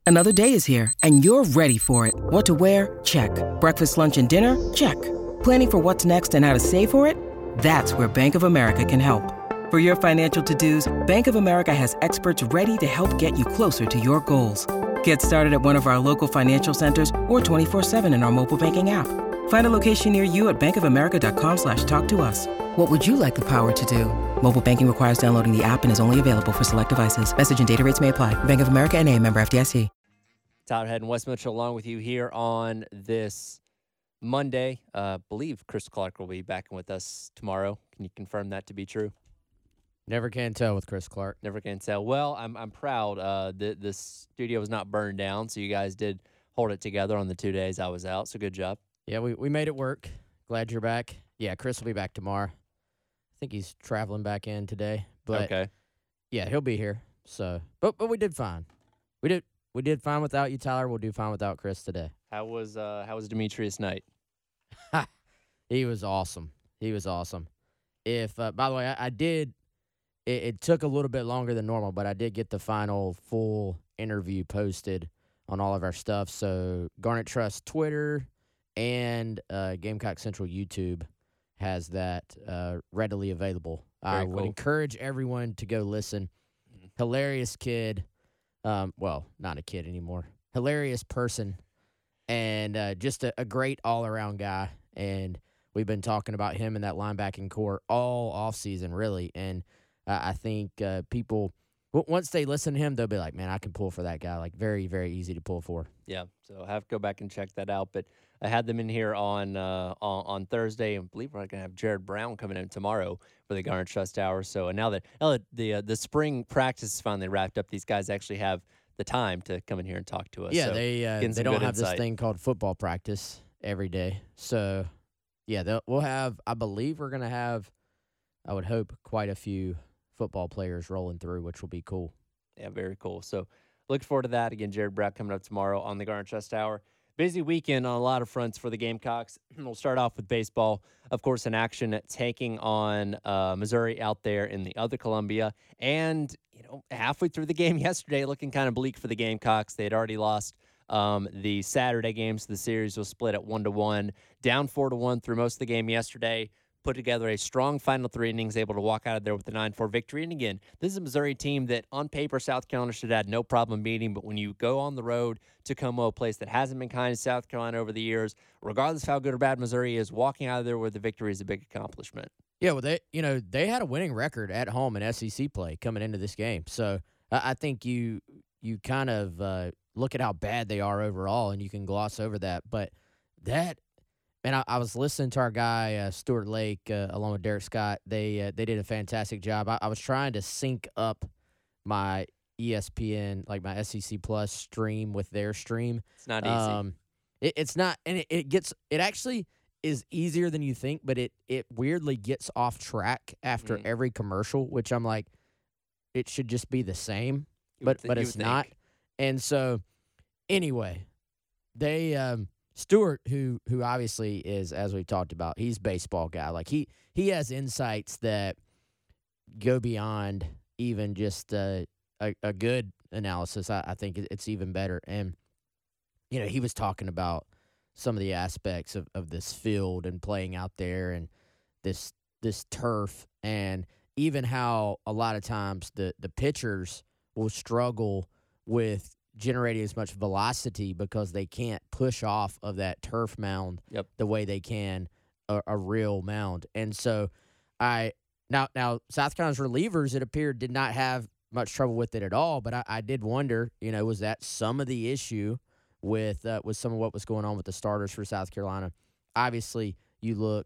Another day is here, and you're ready for it. What to wear? Check. Breakfast, lunch, and dinner? Check. Planning for what's next and how to save for it? That's where Bank of America can help. For your financial to-dos, Bank of America has experts ready to help get you closer to your goals. Get started at one of our local financial centers or 24/7 in our mobile banking app. Find a location near you at bankofamerica.com/talktous. What would you like the power to do? Mobile banking requires downloading the app and is only available for select devices. Message and data rates may apply. Bank of America N.A., member FDIC. Tyler Head and Wes Mitchell along with you here on this Monday. Believe Chris Clark will be back with us tomorrow. Can you confirm that to be true? Never can tell with Chris Clark. Never can tell. Well, I'm proud. The studio was not burned down, so you guys did hold it together on the 2 days I was out. So good job. Yeah, we made it work. Glad you're back. Yeah, Chris will be back tomorrow. I think he's traveling back in today. But okay. Yeah, he'll be here. So, but we did fine. We did fine without you, Tyler. We'll do fine without Chris today. How was Demetrius Knight? He was awesome. He was awesome. If by the way, I did. It took a little bit longer than normal, but I did get the final full interview posted on all of our stuff. So Garnet Trust Twitter and Gamecock Central YouTube has that readily available. I would encourage everyone to go listen. Hilarious kid. Well, not a kid anymore. Hilarious person. And just a great all-around guy. And we've been talking about him in that linebacking core all offseason, really. And I think people, once they listen to him, they'll be like, man, I can pull for that guy. Like, very, very easy to pull for. Yeah, so I have to go back and check that out. But I had them in here on Thursday, and I believe we're going to have Jared Brown coming in tomorrow for the Garnet Trust Hour. So now that the spring practice is finally wrapped up, these guys actually have the time to come in here and talk to us. Yeah, so they don't have this thing called football practice every day. So, yeah, we'll have, I believe we're going to have, I would hope, quite a few football players rolling through, which will be cool. Yeah, very cool. So look forward to that. Again, Jared Brown coming up tomorrow on the Garnet Trust Hour. Busy weekend on a lot of fronts for the Gamecocks. We'll start off with baseball, of course, in action, taking on Missouri out there in the other Columbia. And, halfway through the game yesterday, looking kind of bleak for the Gamecocks. They had already lost the Saturday games. The series was split at 1-1, down 4-1 through most of the game yesterday. Put together a strong final 3 innings, able to walk out of there with a 9-4 victory. And again, this is a Missouri team that on paper South Carolina should have had no problem beating, but when you go on the road to Como, a place that hasn't been kind to South Carolina over the years, regardless of how good or bad Missouri is, walking out of there with a victory is a big accomplishment. Yeah, well, they had a winning record at home in SEC play coming into this game. So I think you kind of look at how bad they are overall, and you can gloss over that. But that. And I was listening to our guy, Stuart Lake, along with Derek Scott. They did a fantastic job. I was trying to sync up my ESPN, like my SEC Plus stream with their stream. It's not easy. It's not, and it actually is easier than you think, but it weirdly gets off track after every commercial, which I'm like, it should just be the same, but it's not. And so, anyway, they Stewart, who obviously is, as we talked about, he's a baseball guy. Like he has insights that go beyond even just a good analysis. I think it's even better. And he was talking about some of the aspects of this field and playing out there and this turf, and even how a lot of times the pitchers will struggle with generating as much velocity because they can't push off of that turf mound the way they can a real mound. And so now South Carolina's relievers, it appeared, did not have much trouble with it at all, but I did wonder, was that some of the issue with some of what was going on with the starters for South Carolina? Obviously, you look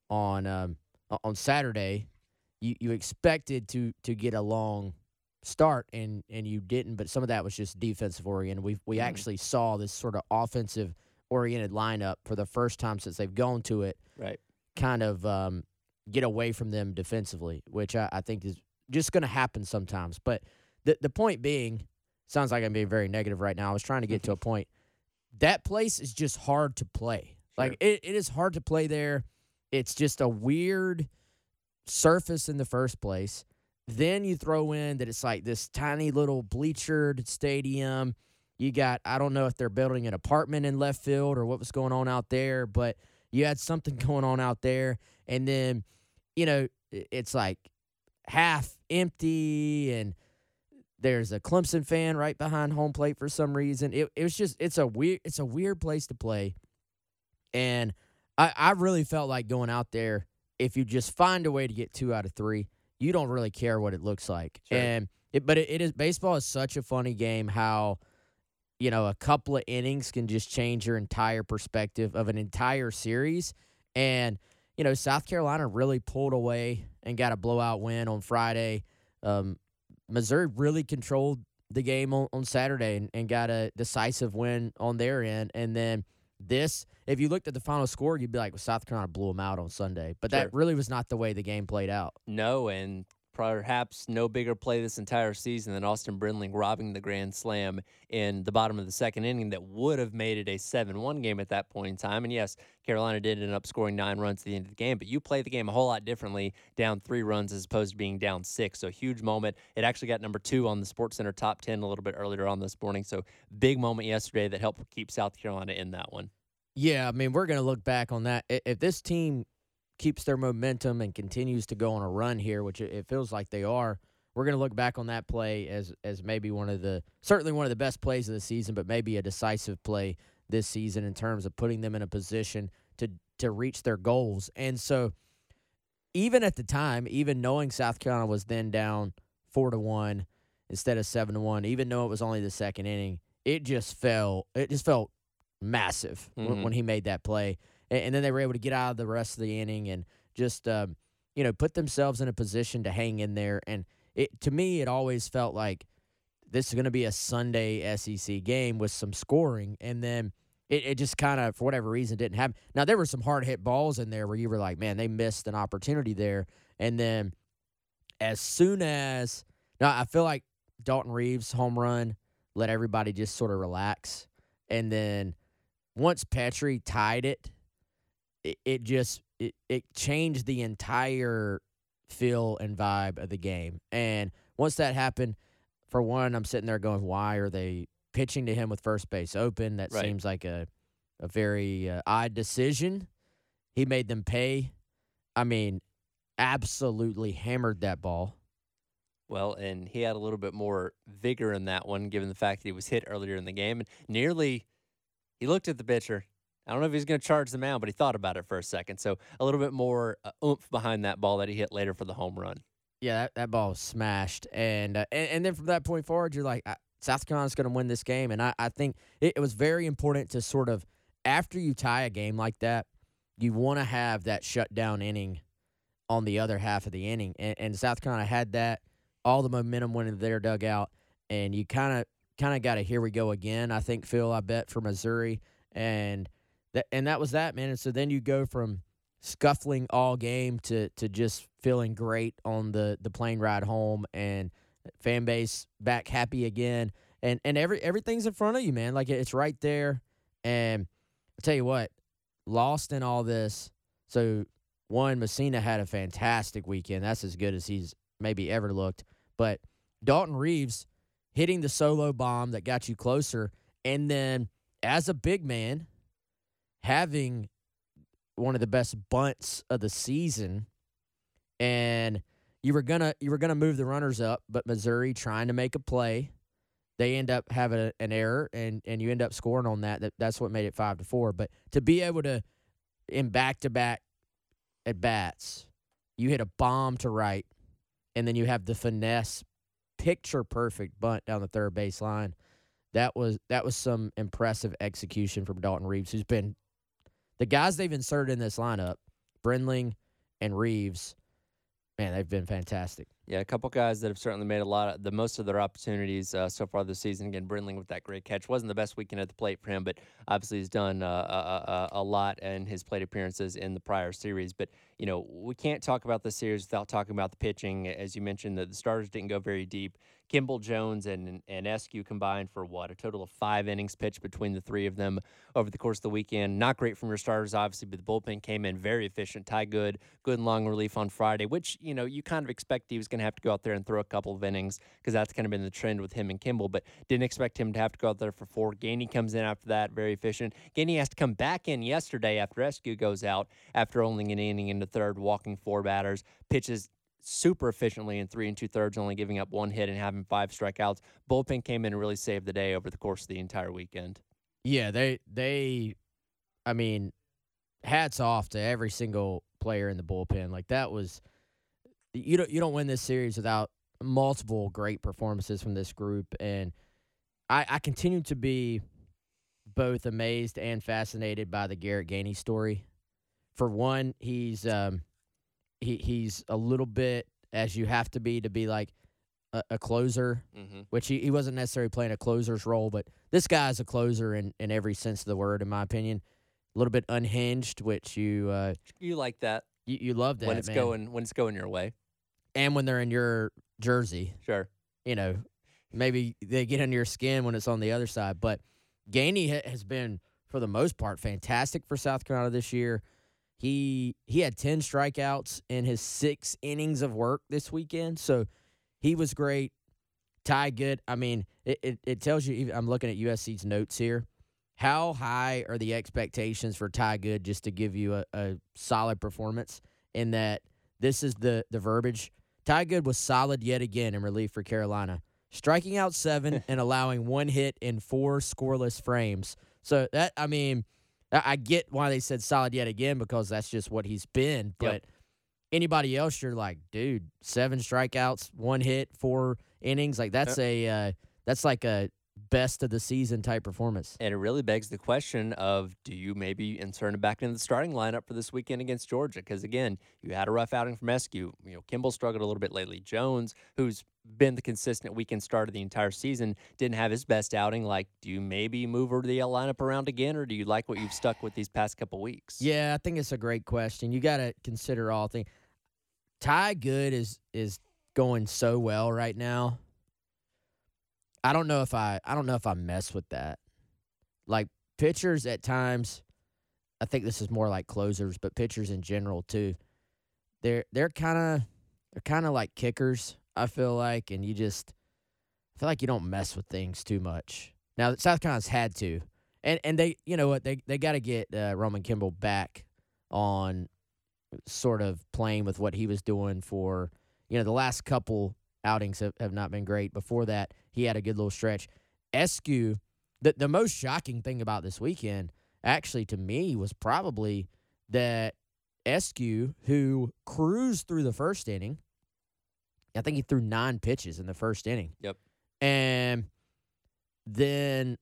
on Saturday, you expected to get a long start and you didn't, but some of that was just defensive oriented. We actually saw this sort of offensive oriented lineup for the first time since they've gone to it, right? Kind of get away from them defensively, which I think is just going to happen sometimes. But the point being, sounds like I'm being very negative right now. I was trying to get to a point. That place is just hard to play. Sure. Like it is hard to play there. It's just a weird surface in the first place. Then you throw in that it's like this tiny little bleachered stadium You got, I don't know if they're building an apartment in left field or what was going on out there, but you had something going on out there. And then, it's like half empty, and there's a Clemson fan right behind home plate for some reason. It was just, it's a weird place to play. And I really felt like going out there, if you just find a way to get 2 out of 3, you don't really care what it looks like. Sure. And it is, baseball is such a funny game, how a couple of innings can just change your entire perspective of an entire series. And, South Carolina really pulled away and got a blowout win on Friday. Missouri really controlled the game on Saturday and got a decisive win on their end. And then if you looked at the final score, you'd be like, well, South Carolina blew them out on Sunday. But Sure. that really was not the way the game played out. No, and perhaps no bigger play this entire season than Austin Brindling robbing the grand slam in the bottom of the second inning that would have made it a 7-1 game at that point in time. And yes, Carolina did end up scoring 9 runs at the end of the game, but you play the game a whole lot differently down 3 runs as opposed to being down 6. So huge moment. It actually got number 2 on the SportsCenter top 10 a little bit earlier on this morning. So big moment yesterday that helped keep South Carolina in that one. Yeah, I mean, we're going to look back on that. If this team keeps their momentum and continues to go on a run here, which it feels like they are, we're going to look back on that play as maybe certainly one of the best plays of the season, but maybe a decisive play this season in terms of putting them in a position to reach their goals. And so even at the time, even knowing South Carolina was then down 4-1 instead of 7-1, even though it was only the second inning, it just felt massive when he made that play. And then they were able to get out of the rest of the inning and just, put themselves in a position to hang in there. And to me, it always felt like this is going to be a Sunday SEC game with some scoring. And then it just kind of, for whatever reason, didn't happen. Now, there were some hard-hit balls in there where you were like, man, they missed an opportunity there. And then as soon as – now, I feel like Dalton Reeves' home run let everybody just sort of relax. And then once Petrie tied it, it changed the entire feel and vibe of the game. And once that happened, for one, I'm sitting there going, why are they pitching to him with first base open? That Right. seems like a very odd decision. He made them pay. I mean, absolutely hammered that ball. Well, and he had a little bit more vigor in that one, given the fact that he was hit earlier in the game. And he looked at the pitcher. I don't know if he's going to charge the mound, but he thought about it for a second. So a little bit more oomph behind that ball that he hit later for the home run. Yeah, that ball was smashed. And then from that point forward, you're like, South Carolina's going to win this game. And I think it was very important to sort of, after you tie a game like that, you want to have that shutdown inning on the other half of the inning. And South Carolina had that. All the momentum went into their dugout. And you kind of got a here we go again, I think, Phil, I bet, for Missouri. And that was that, man. And so then you go from scuffling all game to just feeling great on the plane ride home, and fan base back happy again. And everything's in front of you, man. Like, it's right there. And I'll tell you what, lost in all this. So, one, Messina had a fantastic weekend. That's as good as he's maybe ever looked. But Dalton Reeves hitting the solo bomb that got you closer, and then as a big man, having one of the best bunts of the season, and you were gonna move the runners up, but Missouri trying to make a play, they end up having an error, and you end up scoring on that. That's what made it 5-4. But to be able to, in back-to-back at bats, you hit a bomb to right, and then you have the finesse, picture perfect bunt down the third base line. That was some impressive execution from Dalton Reeves, who's been the guys they've inserted in this lineup, Brindling and Reeves. Man, they've been fantastic. Yeah, a couple guys that have certainly made the most of their opportunities so far this season. Again, Brindling with that great catch. Wasn't the best weekend at the plate for him, but obviously he's done a lot in his plate appearances in the prior series. But, we can't talk about this series without talking about the pitching. As you mentioned, the starters didn't go very deep. Kimball, Jones, and Eskew combined for a total of 5 innings pitched between the three of them over the course of the weekend. Not great from your starters, obviously, but the bullpen came in very efficient. Ty Good and long relief on Friday, which, you kind of expect he was going going to have to go out there and throw a couple of innings because that's kind of been the trend with him and Kimball, but didn't expect him to have to go out there for 4. Gainey comes in after that, very efficient. Gainey has to come back in yesterday after Eskew goes out after only an inning in the third, walking 4 batters, pitches super efficiently in 3 2/3, only giving up 1 hit and having 5 strikeouts. Bullpen came in and really saved the day over the course of the entire weekend. Yeah, I mean, hats off to every single player in the bullpen. Like, that was you don't win this series without multiple great performances from this group, and I continue to be both amazed and fascinated by the Garrett Gainey story. For one, he's a little bit, as you have to be like a closer, which he wasn't necessarily playing a closer's role, but this guy's a closer in every sense of the word, in my opinion. A little bit unhinged, which you like that. You love that when it's man. when it's going your way, and when they're in your jersey. Sure, maybe they get under your skin when it's on the other side. But Gainey has been, for the most part, fantastic for South Carolina this year. He had 10 strikeouts in his 6 innings of work this weekend, so he was great. Ty Good, I mean, it tells you, I'm looking at USC's notes here, how high are the expectations for Ty Good, just to give you a solid performance, in that this is the verbiage. Ty Good was solid yet again in relief for Carolina, striking out 7 and allowing 1 hit in 4 scoreless frames. So that, I mean, I get why they said solid yet again, because that's just what he's been. But anybody else, you're like, dude, 7 strikeouts, 1 hit, 4 innings. Like, that's that's like a best of the season type performance. And it really begs the question of, do you maybe insert him back into the starting lineup for this weekend against Georgia? Because, again, you had a rough outing from Eskew. Kimball struggled a little bit lately. Jones, who's been the consistent weekend starter the entire season, didn't have his best outing. Like, do you maybe move the lineup around again, or do you like what you've stuck with these past couple weeks? Yeah, I think it's a great question. You got to consider all things. Ty Good is going so well right now. I don't know if I mess with that. Like, pitchers at times, I think this is more like closers, but pitchers in general too. They're kind of like kickers, I feel like, and I feel like you don't mess with things too much. Now, South Carolina's had to, and they, you know what, they got to get Roman Kimball back on sort of playing with what he was doing for, the last couple outings have not been great. Before that, he had a good little stretch. Eskew, the most shocking thing about this weekend, actually, to me, was probably that Eskew, who cruised through the first inning, I think he threw 9 pitches in the first inning. Yep. And then,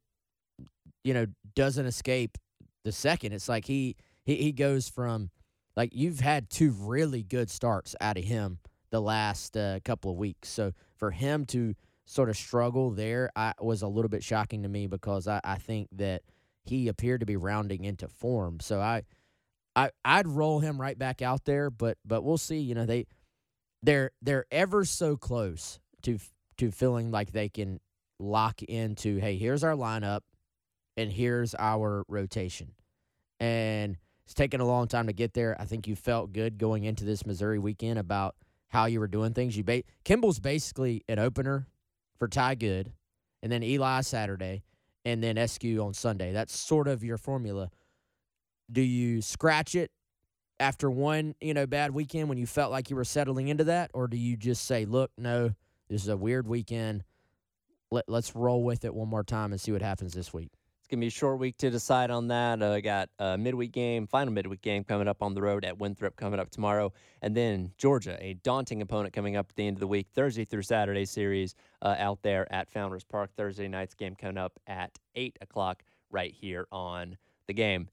doesn't escape the second. It's like he goes from, like, you've had 2 really good starts out of him the last couple of weeks. So for him to sort of struggle there was a little bit shocking to me, because I think that he appeared to be rounding into form. So I'd roll him right back out there, but we'll see. They're ever so close to feeling like they can lock into, hey, here's our lineup and here's our rotation. And it's taken a long time to get there. I think you felt good going into this Missouri weekend about how you were doing things. Kimball's basically an opener for Ty Good, and then Eli Saturday, and then Eskew on Sunday. That's sort of your formula. Do you scratch it after one, bad weekend when you felt like you were settling into that, or do you just say, look, no, this is a weird weekend. Let's roll with it one more time and see what happens this week? It's going to be a short week to decide on that. I got a final midweek game coming up on the road at Winthrop coming up tomorrow. And then Georgia, a daunting opponent coming up at the end of the week, Thursday through Saturday series out there at Founders Park. Thursday night's game coming up at 8 o'clock right here on the game.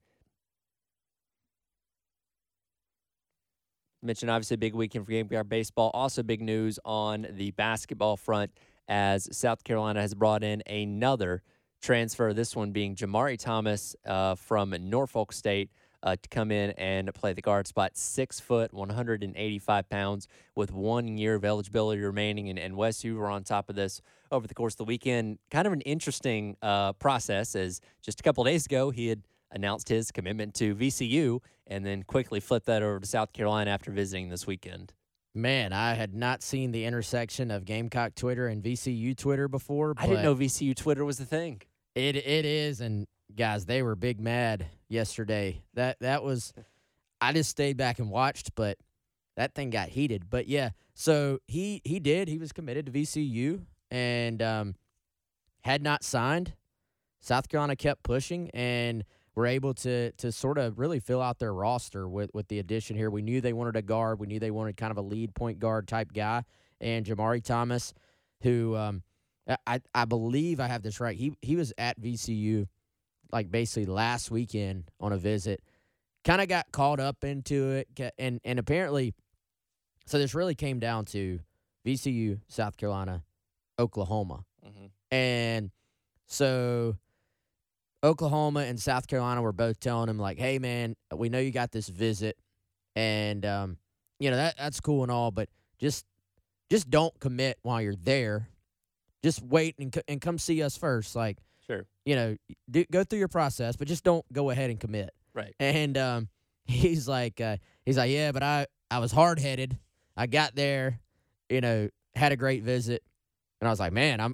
Mentioned, obviously, a big weekend for Gamecock baseball. Also big news on the basketball front, as South Carolina has brought in another transfer, this one being Jamari Thomas from Norfolk State to come in and play the guard spot. 6 foot, 185 pounds, with 1 year of eligibility remaining. And Wes, you were on top of this over the course of the weekend. Kind of an interesting process, as just a couple of days ago he had announced his commitment to VCU and then quickly flipped that over to South Carolina after visiting this weekend. Man, I had not seen the intersection of Gamecock Twitter and VCU Twitter before. I didn't know VCU Twitter was a thing. It is, and guys, they were big mad yesterday. That was, I just stayed back and watched, but that thing got heated. But yeah, so he was committed to VCU and had not signed. South Carolina kept pushing and were able to sort of really fill out their roster with the addition here. We knew they wanted a guard. We knew they wanted kind of a lead point guard type guy. And Jamari Thomas, who I believe I have this right. He was at VCU like basically last weekend on a visit. Kind of got caught up into it. And apparently, so this really came down to VCU, South Carolina, Oklahoma. Mm-hmm. And so Oklahoma and South Carolina were both telling him, like, hey, man, we know you got this visit, and, that's cool and all, but just don't commit while you're there. Just wait and come see us first. Like, sure, go through your process, but just don't go ahead and commit. Right. And he's like, yeah, but I was hard-headed. I got there, had a great visit, and I was like, man,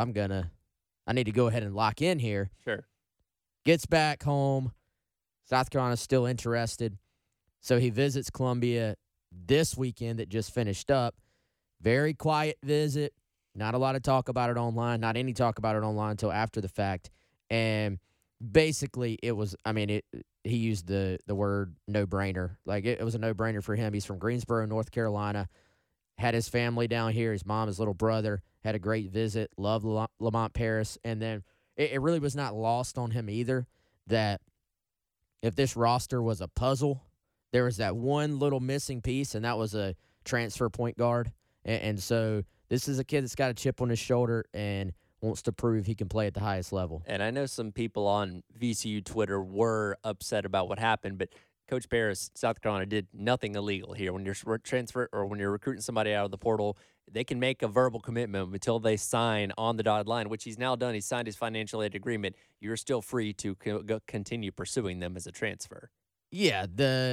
I need to go ahead and lock in here. Sure. Gets back home. South Carolina's still interested. So he visits Columbia this weekend that just finished up. Very quiet visit. Not a lot of talk about it online. Not any talk about it online until after the fact. And basically it was, he used the word no-brainer. Like it was a no-brainer for him. He's from Greensboro, North Carolina. Had his family down here. His mom, his little brother. Had a great visit. Loved Lamont Paris. And then it really was not lost on him either that if this roster was a puzzle, there was that one little missing piece, and that was a transfer point guard. And so this is a kid that's got a chip on his shoulder and wants to prove he can play at the highest level. And I know some people on VCU Twitter were upset about what happened, but Coach Paris, South Carolina, did nothing illegal here. When you're transfer or when you're recruiting somebody out of the portal, they can make a verbal commitment until they sign on the dotted line, which he's now done. He signed his financial aid agreement. You're still free to continue pursuing them as a transfer. Yeah,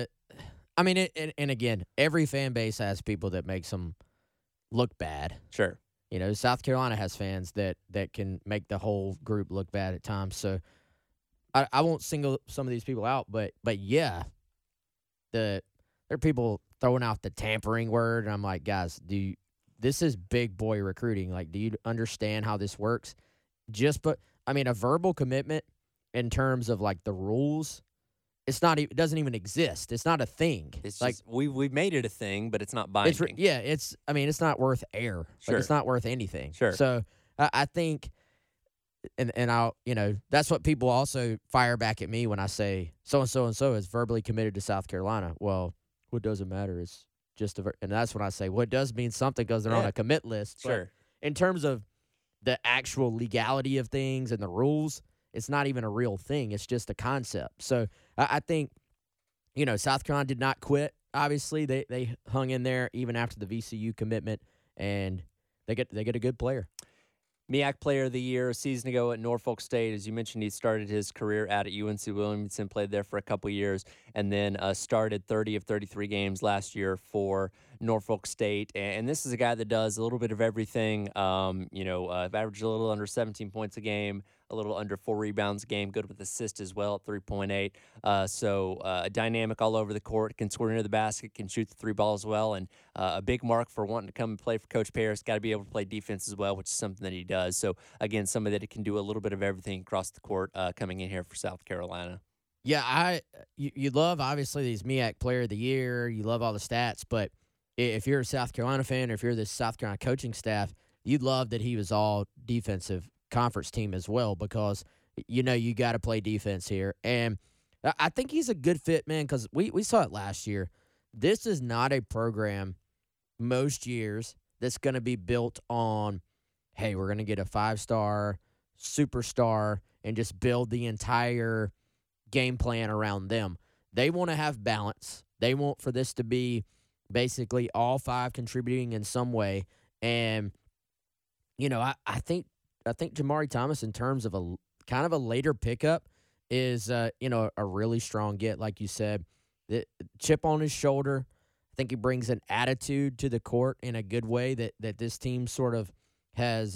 and again, every fan base has people that makes them look bad. Sure. South Carolina has fans that can make the whole group look bad at times. So I won't single some of these people out, but yeah, there are people throwing out the tampering word, and I'm like, guys, this is big boy recruiting. Like, do you understand how this works? A verbal commitment in terms of like the rules, it doesn't even exist. It's not a thing. It's like just, we made it a thing, but it's not binding. It's not worth air. Sure. Like, it's not worth anything. Sure. So I think, and I'll, that's what people also fire back at me when I say so and so is verbally committed to South Carolina. Well, what doesn't matter is just and that's when I say, well, it does mean something because they're on a commit list. Sure. But in terms of the actual legality of things and the rules, it's not even a real thing. It's just a concept. So I think, South Carolina did not quit. Obviously, they hung in there even after the VCU commitment, and they get a good player. MEAC Player of the Year a season ago at Norfolk State. As you mentioned, he started his career out at UNC Wilmington, played there for a couple years, and then started 30 of 33 games last year for Norfolk State. And this is a guy that does a little bit of everything. Averaged a little under 17 points a game, a little under 4 rebounds a game, good with assists as well at 3.8. So dynamic all over the court, can score near the basket, can shoot the three ball as well, and a big mark for wanting to come and play for Coach Paris. Got to be able to play defense as well, which is something that he does. So, again, somebody that can do a little bit of everything across the court coming in here for South Carolina. Yeah, you love, obviously, these MEAC Player of the Year. You love all the stats, but if you're a South Carolina fan or if you're the South Carolina coaching staff, you'd love that he was all defensive conference team as well because, you got to play defense here. And I think he's a good fit, man, because we saw it last year. This is not a program most years that's going to be built on, hey, we're going to get a 5-star superstar and just build the entire game plan around them. They want to have balance. They want for this to be basically all 5 contributing in some way. And, I think Jamari Thomas, in terms of a kind of a later pickup, is, a really strong get, like you said. The chip on his shoulder, I think he brings an attitude to the court in a good way that this team sort of has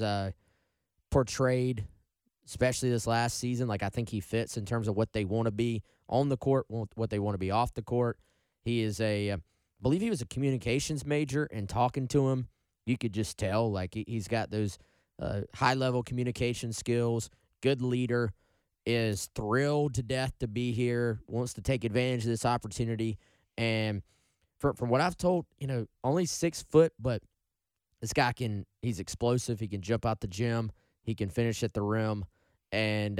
portrayed, especially this last season. Like, I think he fits in terms of what they want to be on the court, what they want to be off the court. He is I believe he was a communications major, and talking to him, you could just tell, like, he's got those high-level communication skills, good leader, is thrilled to death to be here, wants to take advantage of this opportunity. And from what I've told, only 6 foot, but this guy he's explosive. He can jump out the gym. He can finish at the rim. And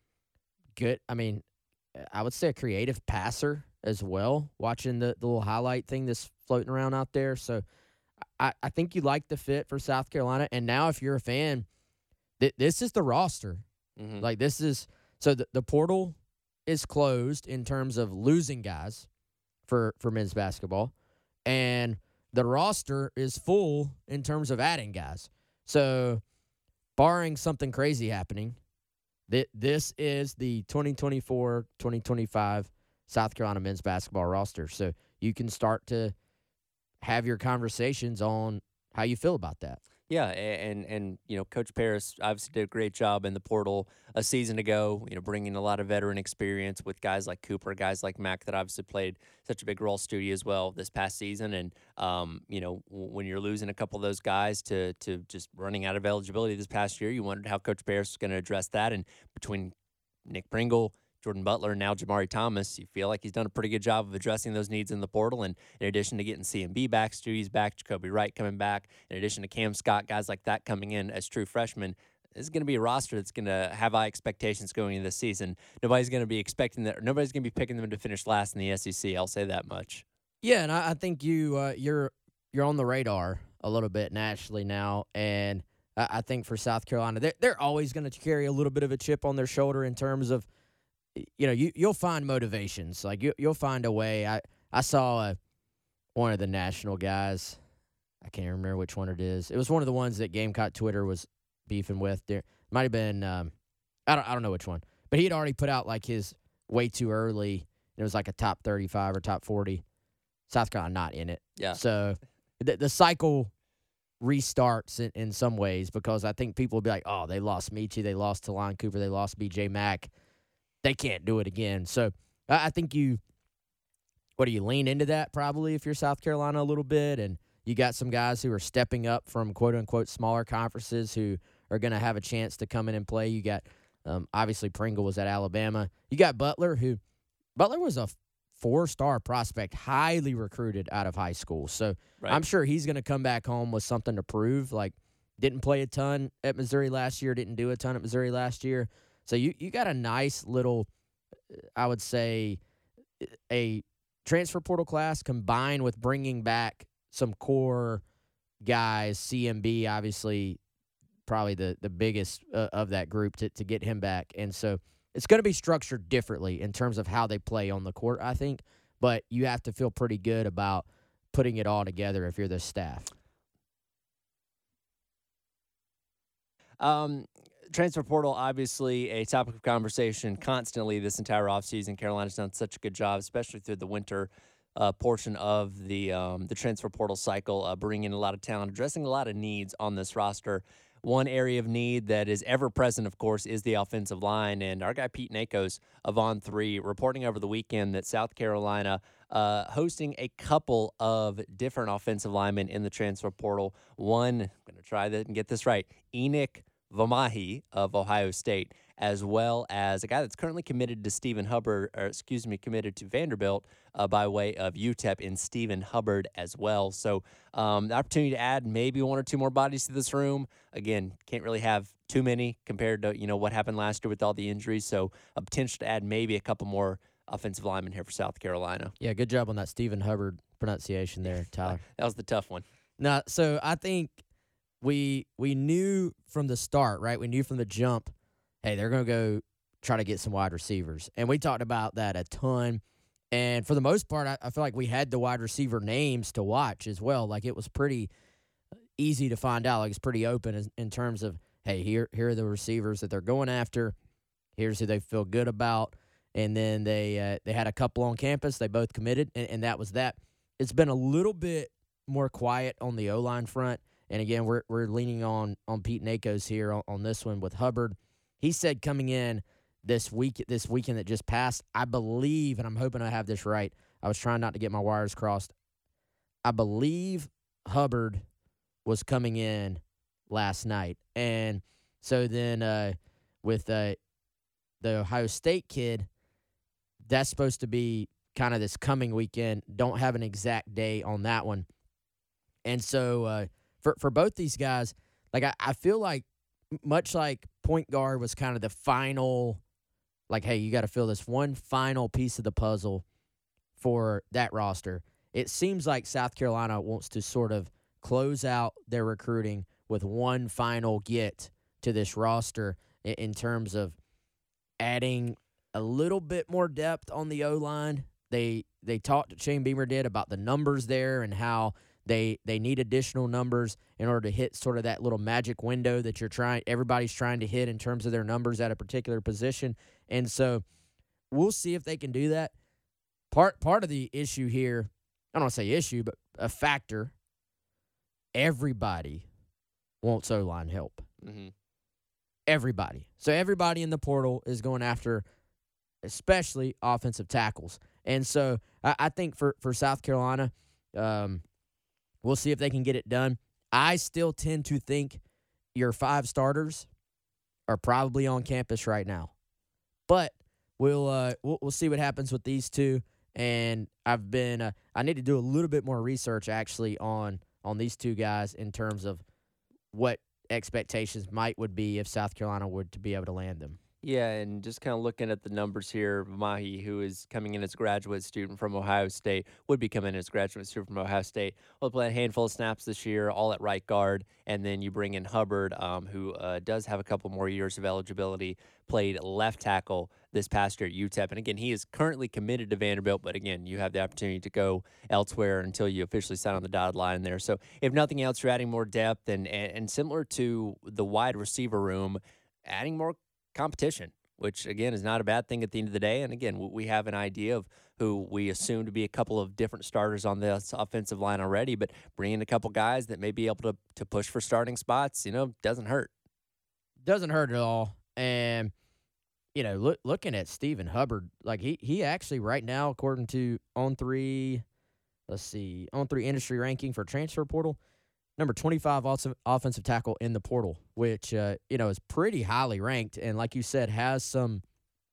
good. I mean, I would say a creative passer as well, watching the little highlight thing that's floating around out there. So I think you like the fit for South Carolina. And now if you're a fan, this is the roster. Mm-hmm. Like, this is – so the portal is closed in terms of losing guys for men's basketball. And the roster is full in terms of adding guys. So barring something crazy happening, this is the 2024-2025 South Carolina men's basketball roster. So you can start to have your conversations on how you feel about that. Yeah, and Coach Paris obviously did a great job in the portal a season ago, bringing a lot of veteran experience with guys like Cooper, guys like Mack that obviously played such a big role, Studi as well this past season. And, when you're losing a couple of those guys to just running out of eligibility this past year, you wondered how Coach Paris was going to address that. And between Nick Pringle, Jordan Butler, and now Jamari Thomas, you feel like he's done a pretty good job of addressing those needs in the portal. And in addition to getting CMB back, Studi's back, Jacoby Wright coming back, in addition to Cam Scott, guys like that coming in as true freshmen, this is going to be a roster that's going to have high expectations going into this season. Nobody's going to be expecting that. Nobody's going to be picking them to finish last in the SEC. I'll say that much. Yeah, and I think you're on the radar a little bit nationally now, and I think for South Carolina, they're always going to carry a little bit of a chip on their shoulder in terms of, you'll find motivations. Like, you'll find a way. I saw one of the national guys. I can't remember which one it is. It was one of the ones that Gamecock Twitter was beefing with. There might have been I don't know which one, but he had already put out like his way too early. It was like a top 35 or top 40. South Carolina not in it. Yeah. So the cycle restarts in some ways, because I think people will be like, oh, they lost Michi, they lost Talon Cooper, they lost B.J. Mack. They can't do it again. So I think you lean into that probably if you're South Carolina a little bit, and you got some guys who are stepping up from quote-unquote smaller conferences who are going to have a chance to come in and play. You got obviously Pringle was at Alabama. You got Butler was a 4-star prospect, highly recruited out of high school. So right. I'm sure he's going to come back home with something to prove. Like, didn't play a ton at Missouri last year, didn't do a ton at Missouri last year. So you got a nice little, I would say, a transfer portal class combined with bringing back some core guys. CMB, obviously, probably the biggest of that group to get him back. And so it's going to be structured differently in terms of how they play on the court, I think. But you have to feel pretty good about putting it all together if you're the staff. Transfer portal, obviously a topic of conversation constantly this entire offseason. Carolina's done such a good job, especially through the winter portion of the transfer portal cycle, bringing in a lot of talent, addressing a lot of needs on this roster. One area of need that is ever present, of course, is the offensive line. And our guy Pete Nakos of On3 reporting over the weekend that South Carolina hosting a couple of different offensive linemen in the transfer portal. One, I'm going to try that and get this right, Enoch Vamahi of Ohio State, as well as a guy that's currently committed to committed to Vanderbilt by way of UTEP in Stephen Hubbard as well. So the opportunity to add maybe 1 or 2 more bodies to this room. Again, can't really have too many compared to, what happened last year with all the injuries. So a potential to add maybe a couple more offensive linemen here for South Carolina. Yeah, good job on that Stephen Hubbard pronunciation there, Tyler. That was the tough one. No, so I think we knew from the start, right? We knew from the jump, hey, they're going to go try to get some wide receivers. And we talked about that a ton. And for the most part, I feel like we had the wide receiver names to watch as well. Like, it was pretty easy to find out. Like, it's pretty open in terms of, hey, here are the receivers that they're going after. Here's who they feel good about. And then they had a couple on campus. They both committed, and that was that. it's been a little bit more quiet on the O-line front. And again, we're leaning on Pete Nakos here on this one with Hubbard. He said coming in this weekend that just passed, I believe, and I'm hoping I have this right. I was trying not to get my wires crossed. I believe Hubbard was coming in last night. And so then with the Ohio State kid, that's supposed to be kind of this coming weekend. Don't have an exact day on that one. And so for both these guys, like I feel like much like point guard was kind of the final, like, hey, you got to fill this one final piece of the puzzle for that roster. It seems like South Carolina wants to sort of close out their recruiting with one final get to this roster in terms of adding a little bit more depth on the O-line. They talked, Shane Beamer did, about the numbers there and how they need additional numbers in order to hit sort of that little magic window that everybody's trying to hit in terms of their numbers at a particular position. And so we'll see if they can do that. Part of the issue here, I don't want to say issue, but a factor, everybody wants O-line help. Mm-hmm. Everybody. So everybody in the portal is going after especially offensive tackles. And so I think for South Carolina, we'll see if they can get it done. I still tend to think your 5 starters are probably on campus right now. But we'll see what happens with these two. And I need to do a little bit more research actually on these two guys in terms of what expectations would be if South Carolina would to be able to land them. Yeah, and just kind of looking at the numbers here, Mahi, who is coming in as a graduate student from Ohio State, would be coming in as a graduate student from Ohio State, will play a handful of snaps this year, all at right guard, and then you bring in Hubbard, who does have a couple more years of eligibility, played left tackle this past year at UTEP. And again, he is currently committed to Vanderbilt, but again, you have the opportunity to go elsewhere until you officially sign on the dotted line there. So if nothing else, you're adding more depth, and similar to the wide receiver room, adding more competition, which again is not a bad thing at the end of the day. And again, we have an idea of who we assume to be a couple of different starters on this offensive line already, but bringing a couple guys that may be able to push for starting spots, doesn't hurt. Doesn't hurt at all. And looking at Stephen Hubbard, like he actually right now, according to On3 industry ranking for transfer portal, number 25 offensive tackle in the portal, which is pretty highly ranked, and like you said, has some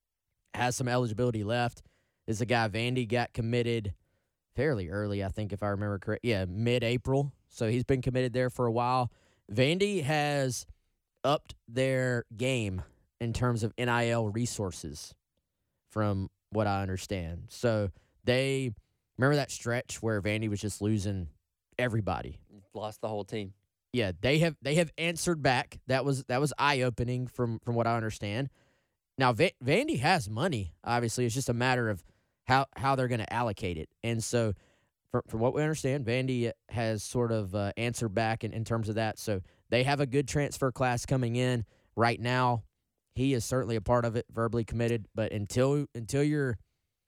eligibility left. Is a guy Vandy got committed fairly early, I think, if I remember correct. Yeah, mid-April. So he's been committed there for a while. Vandy has upped their game in terms of NIL resources, from what I understand. So they remember that stretch where Vandy was just losing everybody. Lost the whole team. Yeah, they have answered back. That was eye-opening from what I understand. Now, Vandy has money, obviously. It's just a matter of how they're going to allocate it. And so, from what we understand, Vandy has sort of answered back in terms of that. So they have a good transfer class coming in right now. He is certainly a part of it, verbally committed. But until you're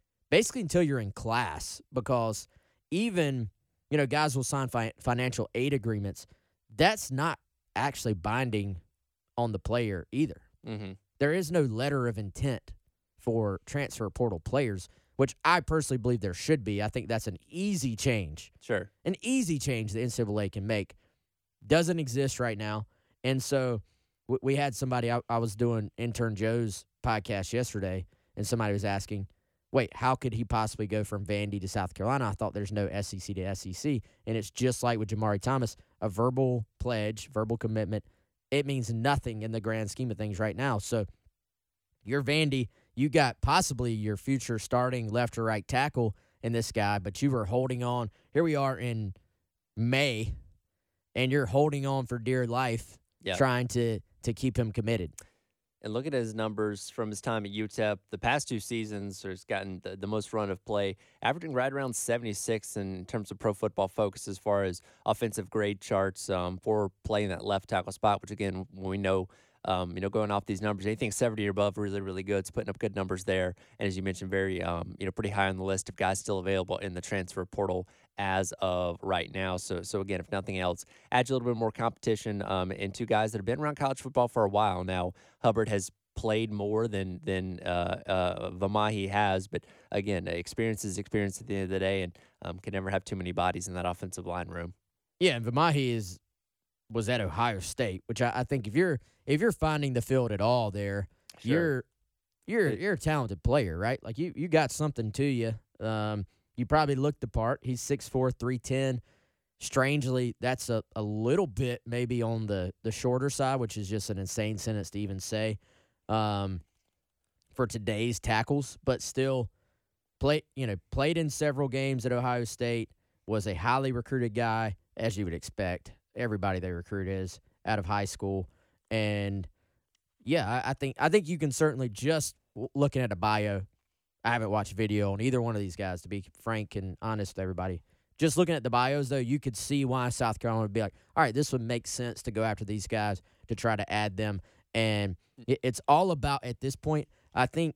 in class, because even guys will sign financial aid agreements. That's not actually binding on the player either. Mm-hmm. There is no letter of intent for transfer portal players, which I personally believe there should be. I think that's an easy change. Sure. An easy change the NCAA can make. Doesn't exist right now. And so we had somebody, I was doing Intern Joe's podcast yesterday, and somebody was asking, wait, how could he possibly go from Vandy to South Carolina? I thought there's no SEC to SEC. And it's just like with Jamari Thomas, a verbal pledge, verbal commitment. It means nothing in the grand scheme of things right now. So you're Vandy. You got possibly your future starting left or right tackle in this guy, but you were holding on. Here we are in May, and you're holding on for dear life, trying to keep him committed. And look at his numbers from his time at UTEP. The past 2 seasons, he's gotten the most run of play, averaging right around 76 in terms of Pro Football Focus as far as offensive grade charts for playing that left tackle spot, which, again, we know, going off these numbers, anything 70 or above, really, really good. It's putting up good numbers there. And as you mentioned, very, pretty high on the list of guys still available in the transfer portal as of right now. So again, if nothing else, adds a little bit more competition in two guys that have been around college football for a while now. Hubbard has played more than Vamahi has, but again, experience is experience at the end of the day, and can never have too many bodies in that offensive line room. Yeah, and Vamahi was at Ohio State, which I think if you're finding the field at all there, Sure. you're a talented player, right? Like you got something to you. You probably looked the part. He's 6'4", 310. Strangely, that's a little bit maybe on the shorter side, which is just an insane sentence to even say for today's tackles, but still played in several games at Ohio State, was a highly recruited guy, as you would expect. Everybody they recruit is out of high school. And yeah, I think you can certainly just looking at a bio. I haven't watched video on either one of these guys, to be frank and honest with everybody. Just looking at the bios, though, you could see why South Carolina would be like, all right, this would make sense to go after these guys to try to add them. And it's all about, at this point, I think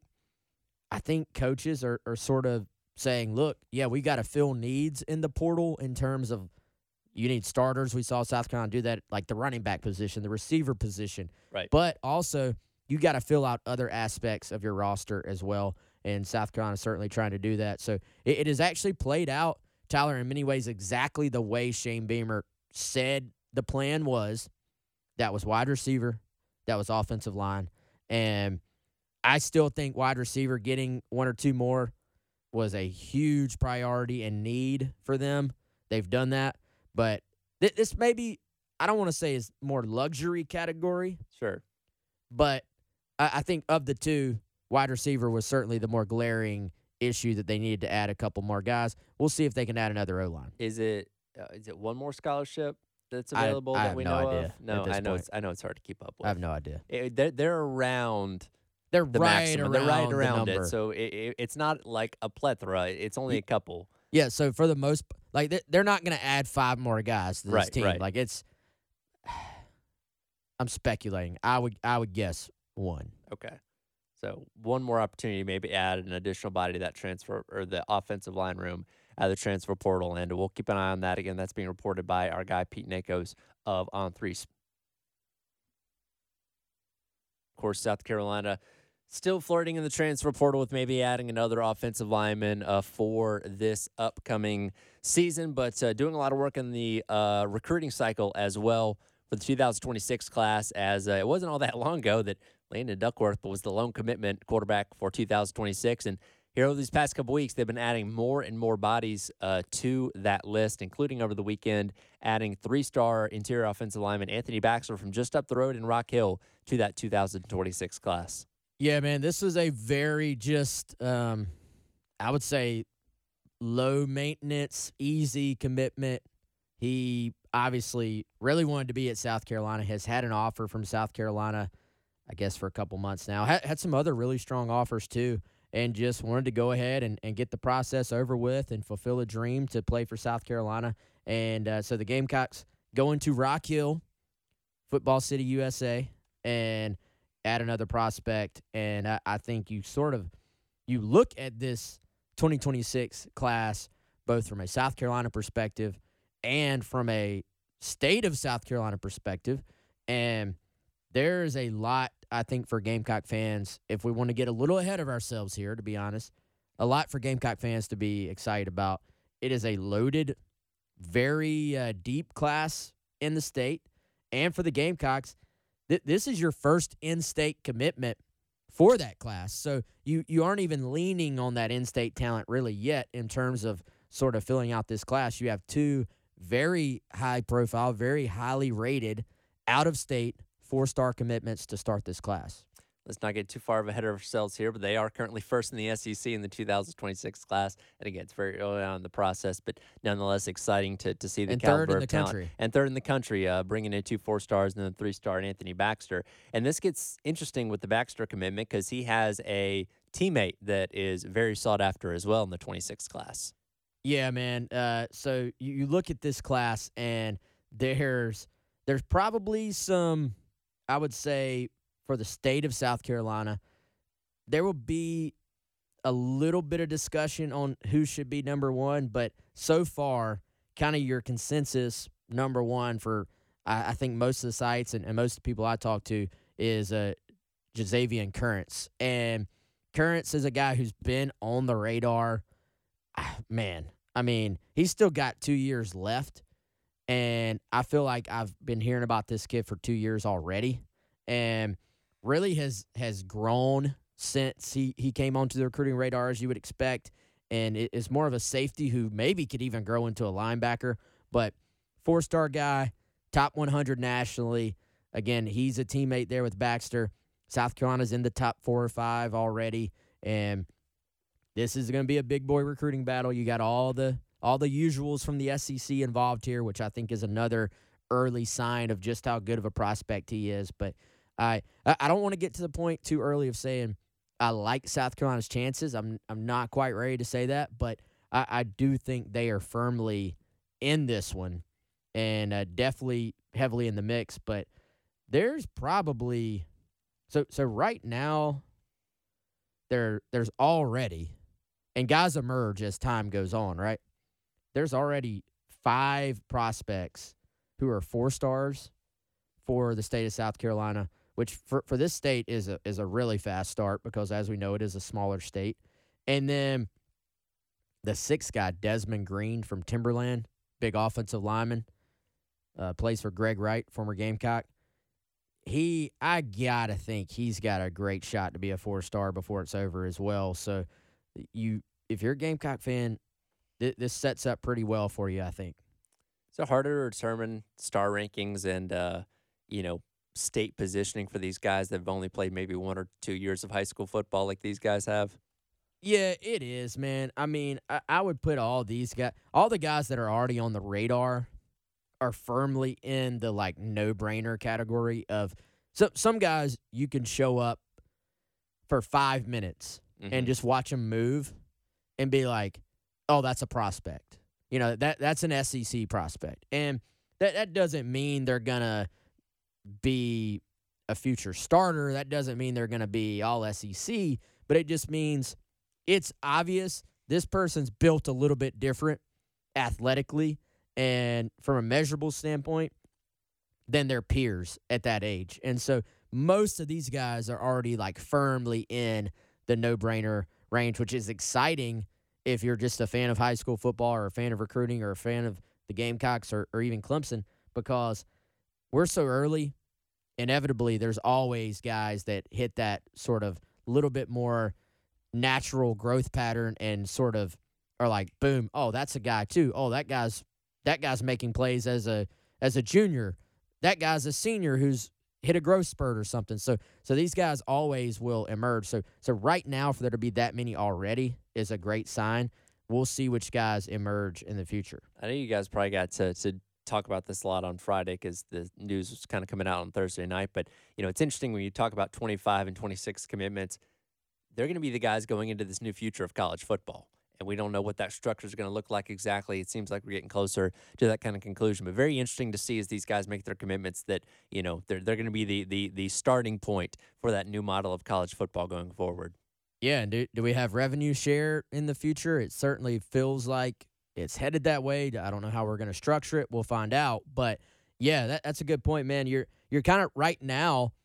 coaches are sort of saying, look, yeah, we got to fill needs in the portal in terms of you need starters. We saw South Carolina do that, like the running back position, the receiver position. Right. But also, you got to fill out other aspects of your roster as well. And South Carolina is certainly trying to do that. So it has actually played out, Tyler, in many ways exactly the way Shane Beamer said the plan was. That was wide receiver. That was offensive line. And I still think wide receiver getting one or two more was a huge priority and need for them. They've done that. But this maybe, I don't want to say is more luxury category. Sure. But I think of the two, wide receiver was certainly the more glaring issue that they needed to add a couple more guys. We'll see if they can add another O-line. Is it one more scholarship that's available that we know of? No, I know it's hard to keep up with. I have no idea. They're around. They're the right maximum. around. They're right around the number. it. So it's not like a plethora. It's only a couple. Yeah. So for the most, like they're not going to add 5 more guys to this team. Right. Like it's. I'm speculating. I would guess 1. Okay. So one more opportunity to maybe add an additional body to that transfer or the offensive line room at the transfer portal, and we'll keep an eye on that. Again, that's being reported by our guy Pete Nakos of On3. Of course, South Carolina still flirting in the transfer portal with maybe adding another offensive lineman for this upcoming season, but doing a lot of work in the recruiting cycle as well for the 2026 class, as it wasn't all that long ago that Landon Duckworth was the lone commitment quarterback for 2026. And here over these past couple weeks, they've been adding more and more bodies to that list, including over the weekend, adding 3-star interior offensive lineman Anthony Baxter from just up the road in Rock Hill to that 2026 class. Yeah, man, this is a very just, I would say, low maintenance, easy commitment. He obviously really wanted to be at South Carolina, has had an offer from South Carolina, I guess, for a couple months now. Had some other really strong offers, too, and just wanted to go ahead and get the process over with and fulfill a dream to play for South Carolina. And so the Gamecocks going to Rock Hill, Football City, USA, and add another prospect. And I think you look at this 2026 class, both from a South Carolina perspective and from a state of South Carolina perspective, and there's a lot, I think, for Gamecock fans, if we want to get a little ahead of ourselves here, to be honest, a lot for Gamecock fans to be excited about. It is a loaded, very deep class in the state. And for the Gamecocks, this is your first in-state commitment for that class. So you aren't even leaning on that in-state talent really yet in terms of sort of filling out this class. You have 2 very high-profile, very highly rated, out-of-state, 4-star commitments to start this class. Let's not get too far ahead of ourselves here, but they are currently first in the SEC in the 2026 class. And again, it's very early on in the process, but nonetheless exciting to see the caliber of talent. Country. And third in the country, bringing in 2 4-stars and then 3-star Anthony Baxter. And this gets interesting with the Baxter commitment because he has a teammate that is very sought after as well in the 26 class. Yeah, man. So you look at this class, and there's probably some, I would say, for the state of South Carolina, there will be a little bit of discussion on who should be number one, but so far, kind of your consensus number one for I think most of the sites and most of the people I talk to is Jazavian Currents. And Currents is a guy who's been on the radar. Man, I mean, he's still got 2 years left, and I feel like I've been hearing about this kid for 2 years already, and really has grown since he came onto the recruiting radar, as you would expect, and it is more of a safety who maybe could even grow into a linebacker, but four-star guy, top 100 nationally. Again, he's a teammate there with Baxter. South Carolina's in the top 4 or 5 already, and this is going to be a big boy recruiting battle. You got all the usuals from the SEC involved here, which I think is another early sign of just how good of a prospect he is. But I don't want to get to the point too early of saying I like South Carolina's chances. I'm not quite ready to say that, but I do think they are firmly in this one and definitely heavily in the mix. But there's probably so right now there's already, and guys emerge as time goes on, right? There's already 5 prospects who are 4-stars for the state of South Carolina, which for this state is a really fast start because, as we know, it is a smaller state. And then the 6th guy, Desmond Green from Timberland, big offensive lineman, plays for Greg Wright, former Gamecock. I gotta think he's got a great shot to be a 4-star before it's over as well. So if you're a Gamecock fan, this sets up pretty well for you, I think. Is it harder to determine star rankings and state positioning for these guys that have only played maybe 1 or 2 years of high school football like these guys have? Yeah, it is, man. I mean, I would put all the guys that are already on the radar are firmly in the like no-brainer category of some guys you can show up for 5 minutes and just watch them move and be like, oh, that's a prospect. That's an SEC prospect. And that doesn't mean they're going to be a future starter. That doesn't mean they're going to be all SEC, but it just means it's obvious this person's built a little bit different athletically and from a measurable standpoint than their peers at that age. And so most of these guys are already like firmly in the no-brainer range, which is exciting if you're just a fan of high school football or a fan of recruiting or a fan of the Gamecocks or even Clemson, because we're so early. Inevitably, there's always guys that hit that sort of little bit more natural growth pattern and sort of are like, boom, oh, that's a guy too. Oh, that guy's making plays as a junior. That guy's a senior who's hit a growth spurt or something. So these guys always will emerge. So right now, for there to be that many already is a great sign. We'll see which guys emerge in the future. I know you guys probably got to talk about this a lot on Friday because the news was kind of coming out on Thursday night. But, it's interesting when you talk about 25 and 26 commitments, they're going to be the guys going into this new future of college football. And we don't know what that structure is going to look like exactly. It seems like we're getting closer to that kind of conclusion. But very interesting to see as these guys make their commitments that, they're going to be the starting point for that new model of college football going forward. Yeah, and do we have revenue share in the future? It certainly feels like it's headed that way. I don't know how we're going to structure it. We'll find out. But, yeah, that's a good point, man. You're kind of right now,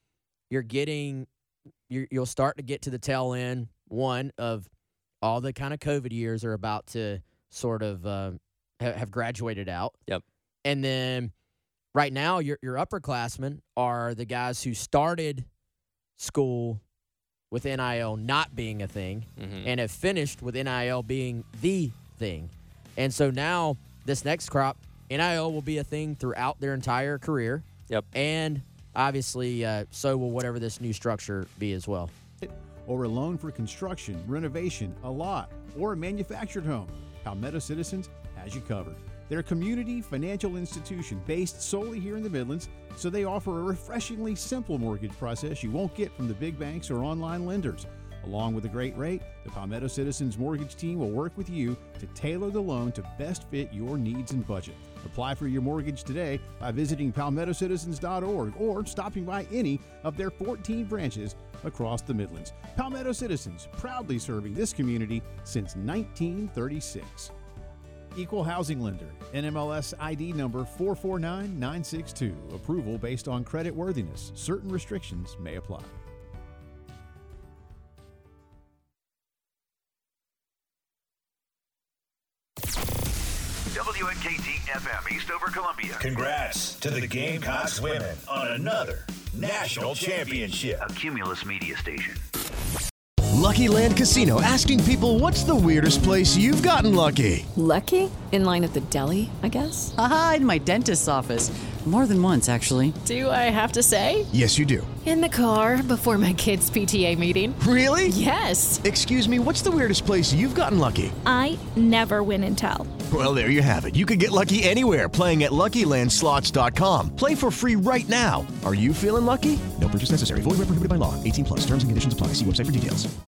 you'll start to get to the tail end, one, of all the kind of COVID years are about to sort of have graduated out. Yep. And then right now, your upperclassmen are the guys who started school with NIL not being a thing and have finished with NIL being the thing. And so now this next crop, NIL will be a thing throughout their entire career. Yep. And obviously, so will whatever this new structure be as well. Or a loan for construction, renovation, a lot, or a manufactured home, Palmetto Citizens has you covered. They're a community financial institution based solely here in the Midlands, so they offer a refreshingly simple mortgage process you won't get from the big banks or online lenders. Along with a great rate, the Palmetto Citizens mortgage team will work with you to tailor the loan to best fit your needs and budget. Apply for your mortgage today by visiting palmettocitizens.org or stopping by any of their 14 branches across the Midlands. Palmetto Citizens, proudly serving this community since 1936. Equal Housing Lender, NMLS ID number 449962. Approval based on credit worthiness. Certain restrictions may apply. WNKT FM Eastover, Columbia. Congrats to the Gamecocks women on another national championship. A Cumulus media station. Lucky Land Casino, asking people, what's the weirdest place you've gotten lucky? Lucky? In line at the deli, I guess? Aha, in my dentist's office. More than once, actually. Do I have to say? Yes, you do. In the car before my kids' PTA meeting. Really? Yes. Excuse me, what's the weirdest place you've gotten lucky? I never win and tell. Well, there you have it. You can get lucky anywhere, playing at LuckyLandSlots.com. Play for free right now. Are you feeling lucky? No purchase necessary. Void where prohibited by law. 18+. Terms and conditions apply. See website for details.